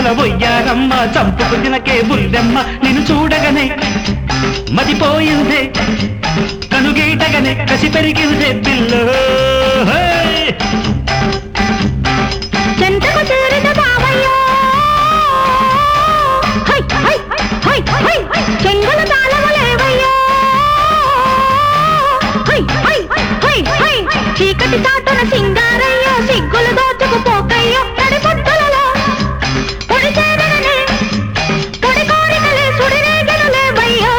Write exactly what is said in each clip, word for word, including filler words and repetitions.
సొంపుల వయ్యారమ్మ చంపుకు తినకే బుల్లెమ్మ నిన్ను చూడగనే మదిపోయిందే కనుగీటగనే కసి పెరిగిందే పిల్లో చెంతకు చేరిన బావయ్యో హై హై హై హై చెంగుల తాళము లేవయ్యో హై హై హై హై చీకటి చాటున సింగారయ్యో సిగ్గులు దోచుకు పోకయ్యో తడి పొట్టులలో పొడి చేరగనే పొడి కోరికలే సుడిరేగను లేవయ్యో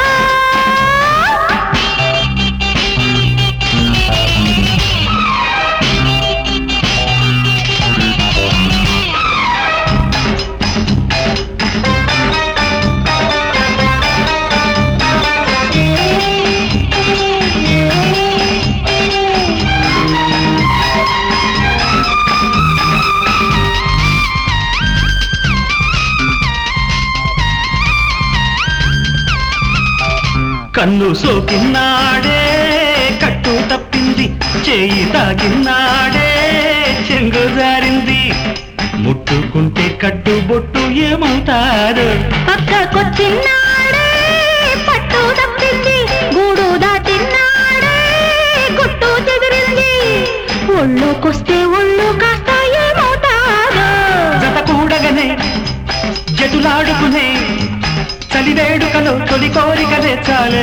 కన్ను సోకిన్నాడే కట్టు తప్పింది చేయి తాకిన్నాడే చెంగు జారింది ముట్టుకుంటే కట్టు బొట్టు ఏమవుతారు పక్కకొచ్చిన్నాడే పట్టు తప్పింది గూడు దాటిన్నాడే గుట్టు చెదిరింది ఒళ్ళోకొస్తే ఒళ్ళు కాస్త ఏమవుతారు జత కూడగనే జటులాడుకునే చలి వేడుకలో తొలి కోరికలే చాలే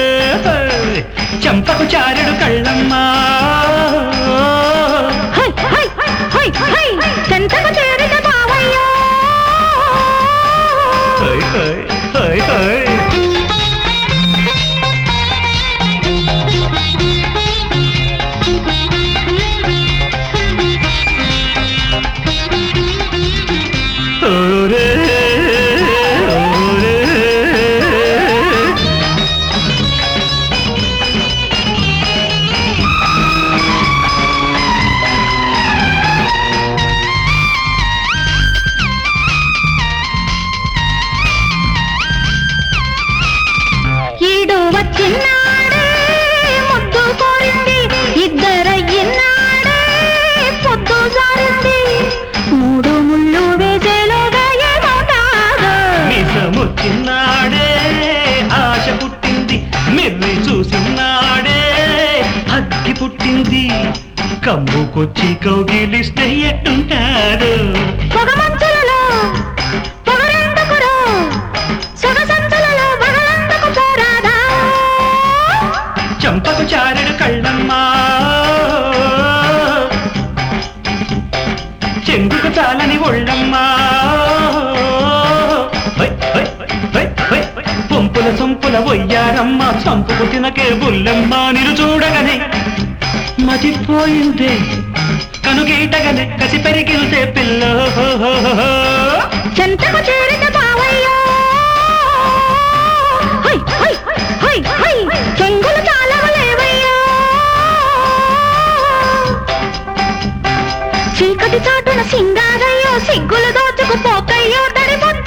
చంపకు చారుడు కళ్ళమ్మా చెంతకు చేరిన బావయ్యో హై హై హై హై ఓరే ఈడు వచ్చిన్నాడే ముద్దు కోరింది ఇద్దరయ్యిన్నాడే పొద్దు జారింది మూడు ముళ్ళు వేసేలోగా ఏమవుతారు నిజమొచ్చినాడే ఆశ పుట్టింది మెర్రి చూసినాడే అగ్గి పుట్టింది కమ్ముకొచ్చి కౌగిలిస్తే ఎట్టుంటారు పొగమంచులలో పొగరెందుకురో సొగసంచులలో బగలందుకు పోరాదా చంపకు చారుడు కళ్ళమ్మా చెంగుకు చాలని ఒళ్ళమ్మా పొంపుల సొంపుల వయ్యారమ్మ చంపుకు తినకే బుల్లమ్మ నిన్ను చూడగనే మతిపోయిందే కనుగీటగనే కసి పెరిగితే పిల్ల చెంతకు చేరిన బావయ్యో హై హై హై హై చెంగులు తాళము లేవయ్యో చీకటి చాటున సింగారయ్యో సిగ్గులు దోచుకు పోకయ్యో దరిపొద్దు